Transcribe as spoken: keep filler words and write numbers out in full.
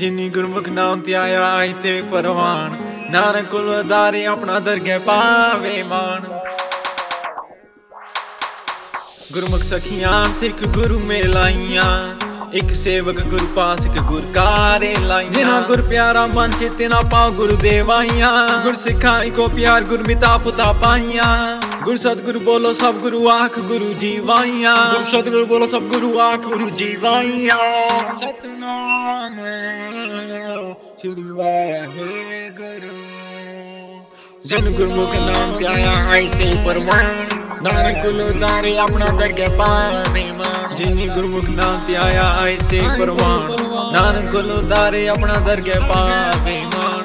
जिन्नी गुरमुख नाम ते आया आई ते परवान, नानक कुल उधारे अपना दरगह पावे मान। गुरमुख सखियां सिख गुरु मेलाइया, एक सेवक गुरु पास एक गुर कारे लाइया। जिना गुर प्यारा मन चित ना पाओ गुरु देवाइया, गुर सिखाई को प्यार गुर मिता पुता पाइया। गुर सतगुरु बोलो सब गुरु आख गुरु जीवाइया, गुर सतगुरु बोलो सब गुरु आख गुरु जीवाइया। सतनाम श्री वाहेगुरु, जिन गुरमुख नाम ते आया आई ते परवान, नानक कुल उधारे अपना दरगह पावे मान। जिन्नी गुरमुख नाम ते आया आई ते परवान, नानक कुल उधारे अपना दरगह पावे मान।